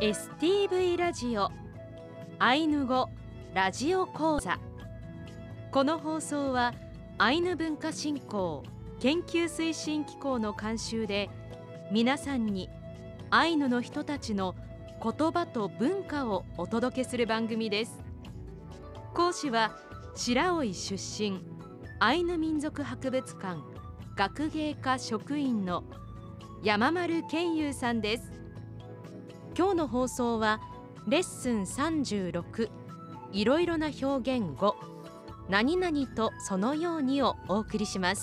STV ラジオアイヌ語ラジオ講座。この放送はアイヌ文化振興研究推進機構の監修で、皆さんにアイヌの人たちの言葉と文化をお届けする番組です。講師は白老出身アイヌ民族博物館学芸課職員の山丸健優さんです。今日の放送はレッスン36いろいろな表現5何々とそのようにをお送りします。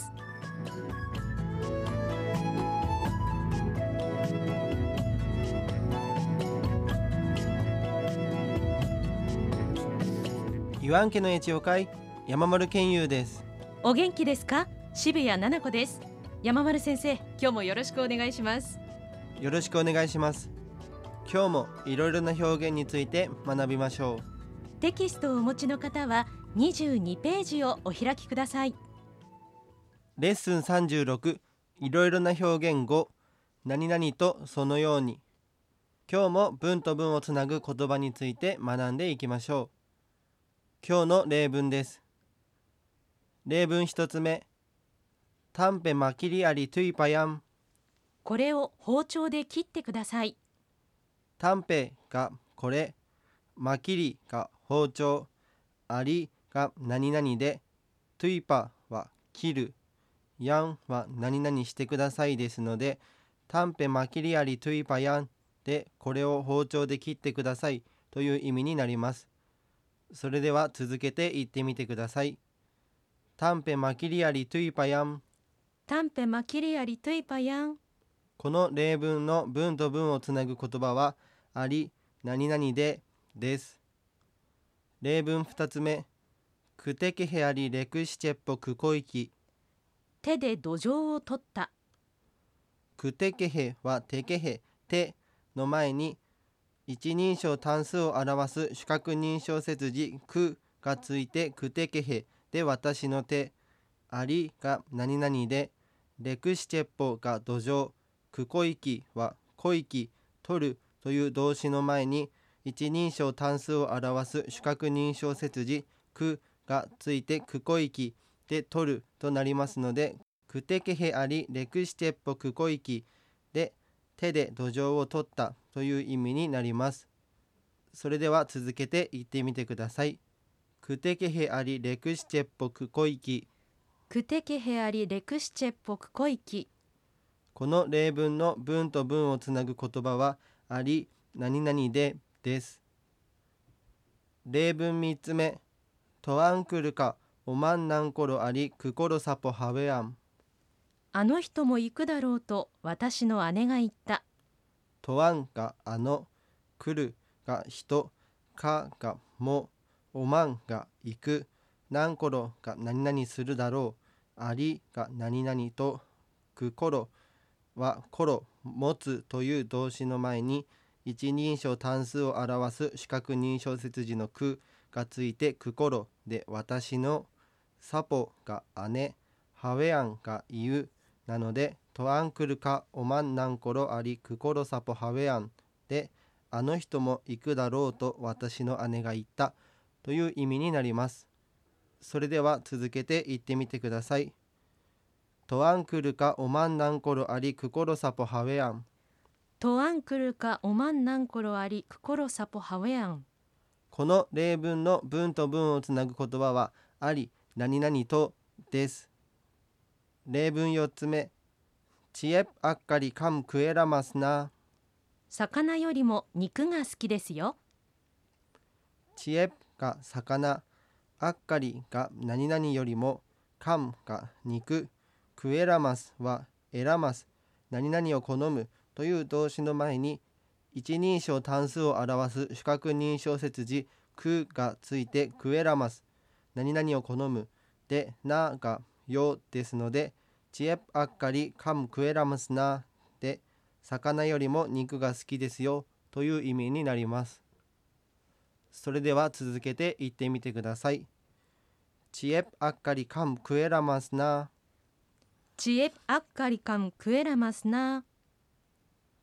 言わんけの越後会山丸健優です。 お元気ですか？渋谷奈々子です。山丸先生、今日もよろしくお願いします。 よろしくお願いします。今日もいろいろな表現について学びましょう。 テキストをお持ちの方は22ページをお開きください。 レッスン36いろいろな表現5何々とそのように。今日も文と文をつなぐ言葉について学んでいきましょう。今日の例文です。例文一つ目、タンペマキリアリトゥイパヤン。 これを包丁で切ってください。 タンペがこれ、マキリが包丁、アリが何々で、トゥイパは切る、ヤンは何々してくださいですので、タンペマキリアリトゥイパヤンでこれを包丁で切ってくださいという意味になります。それでは続けて言ってみてください。タンペマキリアリトゥイパヤン。 タンペマキリアリトゥイパヤン。 この例文の文と文をつなぐ言葉はあり、何々でです。例文2つ目、クテケヘアリレクシチェッポクコイキ。 手で土壌を取った。 クテケヘはテケヘ、手の前に一人称単数を表す主格認証接字クがついてクテケヘで私の手、ありが何々で、レクシチェッポが土壌、クコイキはコイキ、取るという動詞の前に一人称単数を表す主格認証接字クがついてクコイキで取るとなりますので、クテケヘアリレクシチェッポクコイキで手で土壌を取ったという意味になります。それでは続けて言ってみてください。クテケヘアリレクシチェッポクコイキ。 クテケヘアリレクシチェッポクコイキ。 この例文の文と文をつなぐ言葉はあり、何々でです。例文3つ目、トアンクルカオマンナンコロアリクコロサポハウェアン。 あの人も行くだろうと私の姉が言った。 トアンがあの、来るが人、かがも、おまんが行く、何コロが何々するだろう、ありが何々と、くコロはコロ、持つという動詞の前に一人称単数を表す主格認証接字のくがついてくコロで私の、サポが姉、ハウェアンが言うなので、トアンクルかおまんなんころありくころサポハウェアンで、あの人も行くだろうと私の姉が言ったという意味になります。それでは続けて言ってみてください。トアンクルかおまんなんころありくころサポハウェアン。 トアンクルかおまんなんころありクコロサポハウェアン。 この例文の文と文をつなぐ言葉はあり、何々とです。例文4つ目、チエプあっかりカムクエラマスナ。 魚よりも肉が好きですよ。 チエプが魚、あっかりが何々よりも、カムが肉、クエラマスはエラマス、何々を好むという動詞の前に一人称単数を表す主格認証接字クがついてクエラマス、何々を好むで、ながよですので、チエプあっかりカムクエラマスなで、魚よりも肉が好きですよという意味になります。それでは続けて言ってみてください。チエプあっかりカムクエラマスな。 チエプあっかりカムクエラマスナ。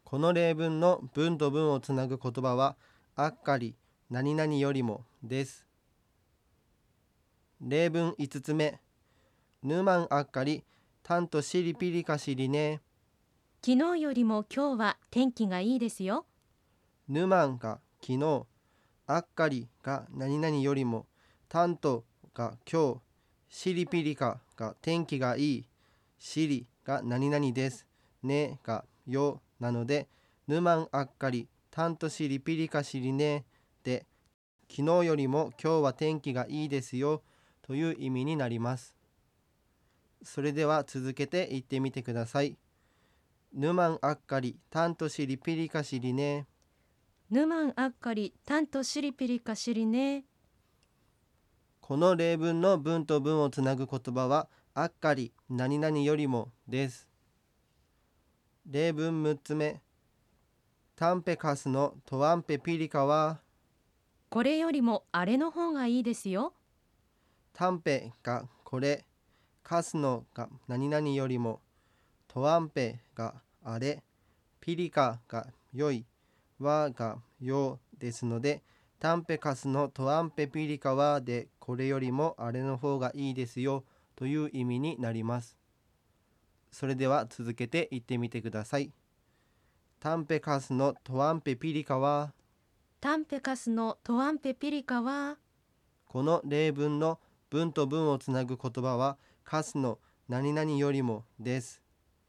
この例文の文と文をつなぐ言葉はあっかり何々よりもです。例文5つ目。ぬまんあっかりたんとしりぴりかしりね。 昨日よりも今日は天気がいいですよ。 ぬまんが昨日、あっかりが何々よりも、たんとが今日、しりぴりかが天気がいい、しりが何々です、ねがよなので、ぬまんあっかりたんとしりぴりかしりねで、昨日よりも今日は天気がいいですよという意味になります。それでは続けて言ってみてください。ぬまんあっかりたんとしりぴりかしりね。 ぬまんあっかりたんとしりぴりかしりね。 この例文の文と文をつなぐ言葉はあっかり何々よりもです。例文6つ目。タンペカスのトワンペピリカは。 これよりもあれの方がいいですよ。 タンペがこれ、カスのが何々よりも、トワンペがあれ、ピリカが良い、はがよですので、タンペカスのトワンペピリカはでこれよりもあれの方がいいですよという意味になります。それでは続けて言ってみてください。タンペカスのトワンペピリカは。 タンペカスのトワンペピリカは。 この例文の文と文をつなぐ言葉はカスの何々よりもです。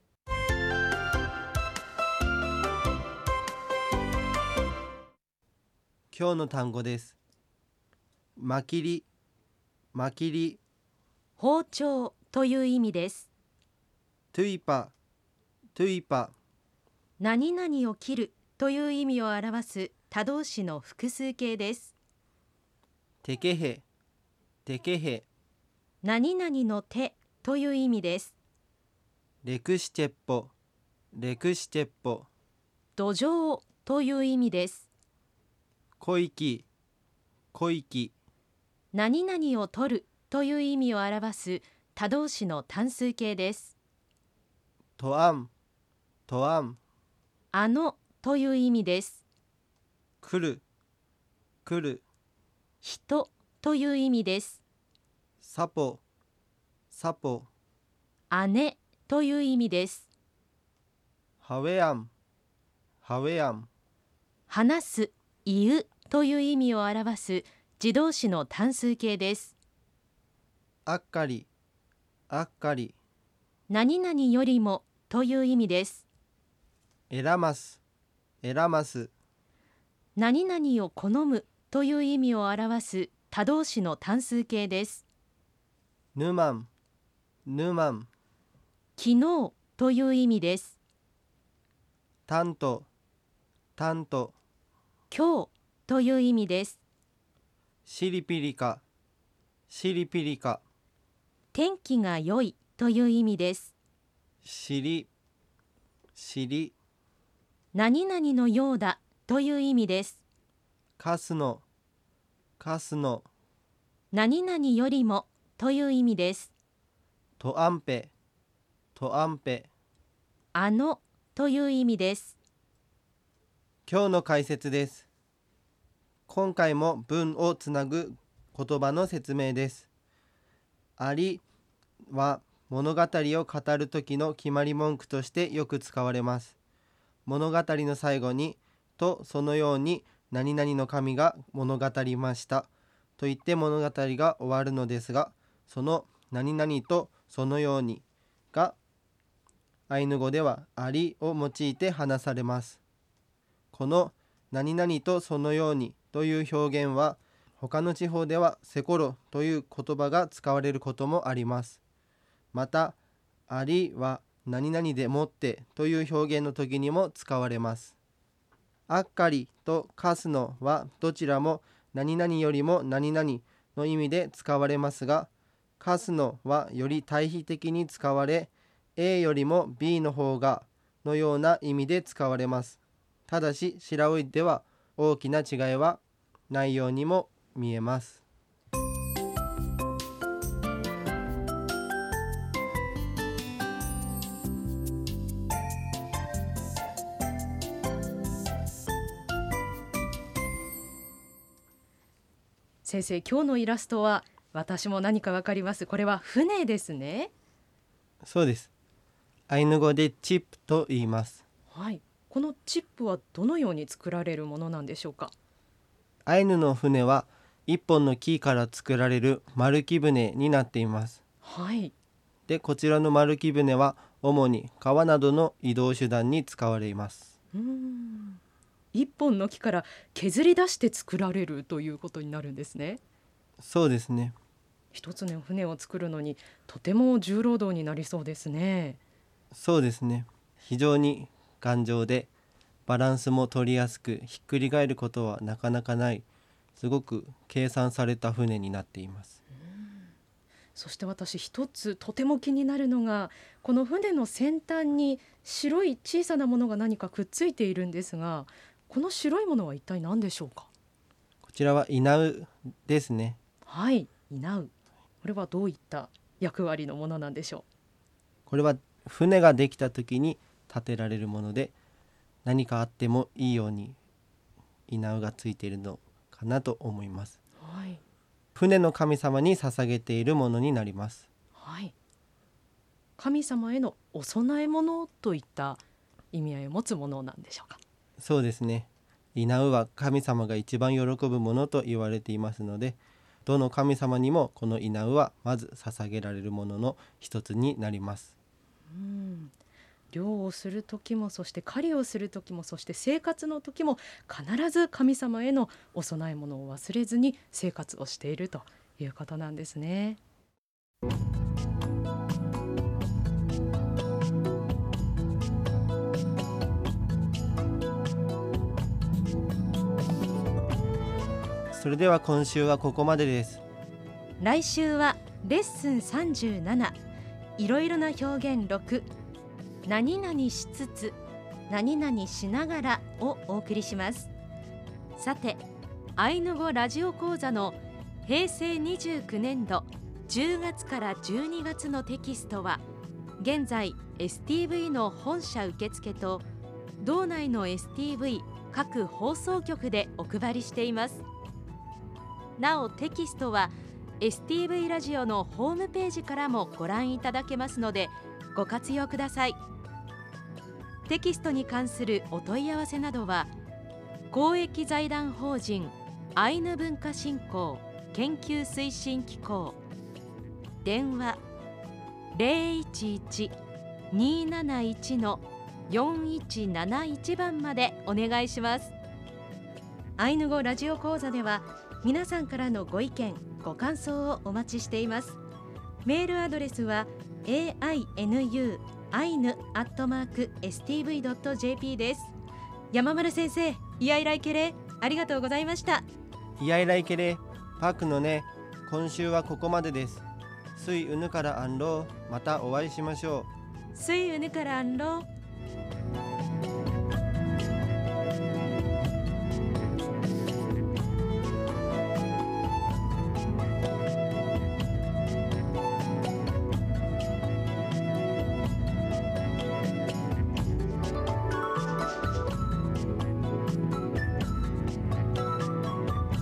今日の単語です。まきり、まきり、 包丁という意味です。 トゥイパ、トゥイパ、 何々を切るという意味を表す他動詞の複数形です。 テケヘ、テケヘ、 何々の手という意味です。 レクシチェッポ、レクシチェッポ、 土壌という意味です。 小域、小域、 何々を取るという意味を表す他動詞の単数形です。 トアン、トアン、 という意味です。 来る、来る、 人という意味です。 サポ、サポ、 姉という意味です。 ハウェアン、ハウェアン、 話す、言うという意味を表す自動詞の単数形です。 あっかり、あっかり、 何々よりもという意味です。 えらます、えらます、 何々を好むという意味を表す他動詞の単数形です。 ぬまん、ぬまん、 昨日という意味です。 たんと、たんと、 今日という意味です。 しりぴりか、しりぴりか、 天気が良いという意味です。 しり、しり、 何々のようだという意味です。 かすの、かすの、 何々よりもという意味です。 とあんぺ、とあんぺ。 という意味です。 今日の解説です。今回も文をつなぐ言葉の説明です。ありは物語を語る時の決まり文句としてよく使われます。物語の最後にとそのように何々の神が物語りましたと言って物語が終わるのですが、その何々とそのようにがアイヌ語ではありを用いて話されます。この何々とそのようにという表現は他の地方ではセコロという言葉が使われることもあります。またありは何々でもってという表現の時にも使われます。あっかりとかすのはどちらも何々よりも何々の意味で使われますが、かすのはより対比的に使われ A よりも B の方がのような意味で使われます。ただし白老では大きな違いはないようにも見えます。 先生、今日のイラストは私も何かわかります。これは船ですね。 そうです。アイヌ語でチップと言います。 はい、このチップはどのように作られるものなんでしょうか。 アイヌの船は一本の木から作られる丸木船になっています。 はい、 で、こちらの丸木船は主に川などの移動手段に使われます。 一本の木から削り出して作られるということになるんですね。 そうですね。 一つの船を作るのにとても重労働になりそうですね。 そうですね。非常に頑丈でバランスも取りやすく、ひっくり返ることはなかなかない、すごく計算された船になっています。 そして私一つとても気になるのが、この船の先端に白い小さなものが何かくっついているんですが、この白いものは一体何でしょうか。 こちらはイナウですね。 はい、イナウ。これはどういった役割のものなんでしょこれは船ができた時に建てられるもので、何かあってもいいようにイナウがついているのかなと思います。 う。はい、 船の神様に捧げているものになります。 はい、神様へのお供え物といった意味合いを持つものなんでしょうか。 そうですね。イナウは神様が一番喜ぶものと言われていますので、どの神様にもこのイナウはまず捧げられるものの一つになります。 漁をする時も、そして狩りをする時も、そして生活の時も必ず神様へのお供え物を忘れずに生活をしているということなんですね。 それでは今週はここまでです。 来週はレッスン37、いろいろな表現6、何々しつつ何々しながらをお送りします。さて、アイヌ語ラジオ講座の平成29年度10月から12月のテキストは現在 STV の本社受付と道内の STV 各放送局でお配りしています。なおテキストは STV ラジオのホームページからもご覧いただけますのでご活用ください。テキストに関するお問い合わせなどは公益財団法人アイヌ文化振興研究推進機構、電話 011-271-4171 番までお願いします。アイヌ語ラジオ講座では皆さんからのご意見ご感想をお待ちしています。メールアドレスは ainu.stv.jp です。山丸先生、イヤイライケレありがとうございました。 イヤイライケレパークのね、今週はここまでです。スイウヌからアンロー、またお会いしましょう。 スイウヌからアンロー。